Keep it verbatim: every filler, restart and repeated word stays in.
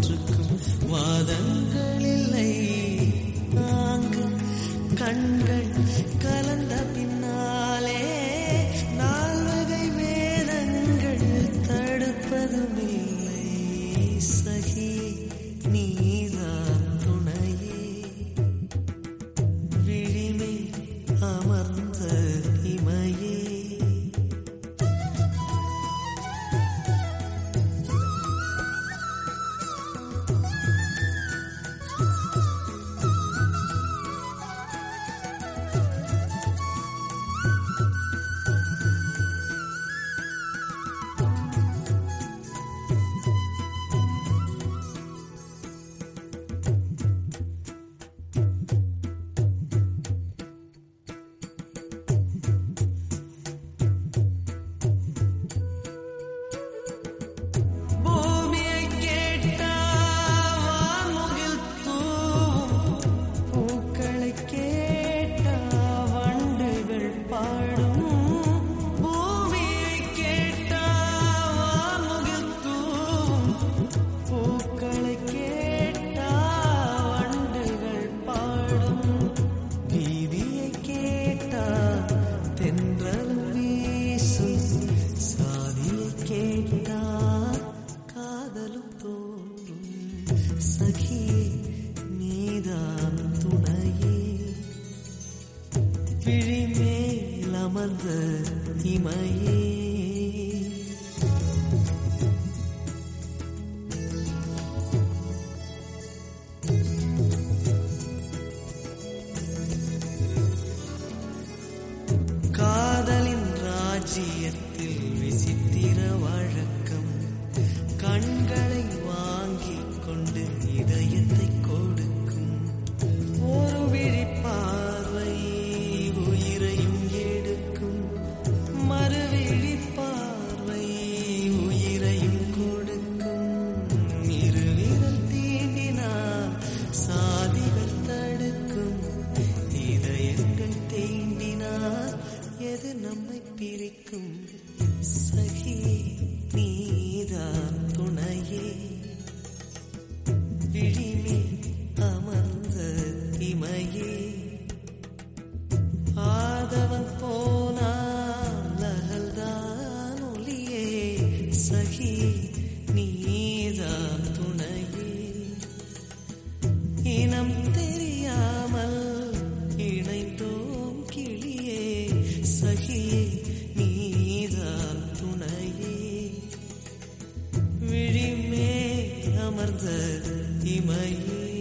காற்றுக்கும் வாதங்கள் இல்லை. நான்கு கண்கள் கலந்த பின்னாலே நால்வகை வேதங்கள் தடுப்பதுமில்லை. சகி நீதான் துணையே, விழிமே அமர்ந்த இமையே. சகியே நீதான் துணையே, விழிமேல் அமர்ந்த இமையே. காதலின் ராஜ்யத்தில் விசித்திர வழக்கம், கண்களை வாங்கிக் கொண்டு இதயத்தை கொடுக்கும். ஒரு விழிப்பார்வை உயிரையும் எடுக்கும், மறுவிழிப்பார்வை உயிரையும் கொடுக்கும். இருவிரல் தீண்டினால் சாதிகள் தடுக்கும், இதயங்கள் தீண்டினால் எது நம்மை பிரிக்கும். சகியே நீதான் துணையே, விழிமே அமர்ந்த இமையே. ஆதவன் போனால் அகல்தான் ஒளியே, சகியே நீதான் துணையே. இனம் தெரியாமல் இணைந்தோம் கிளியே, சகியே நீதான் துணையே, விழிமே அமர்ந்த இமையே.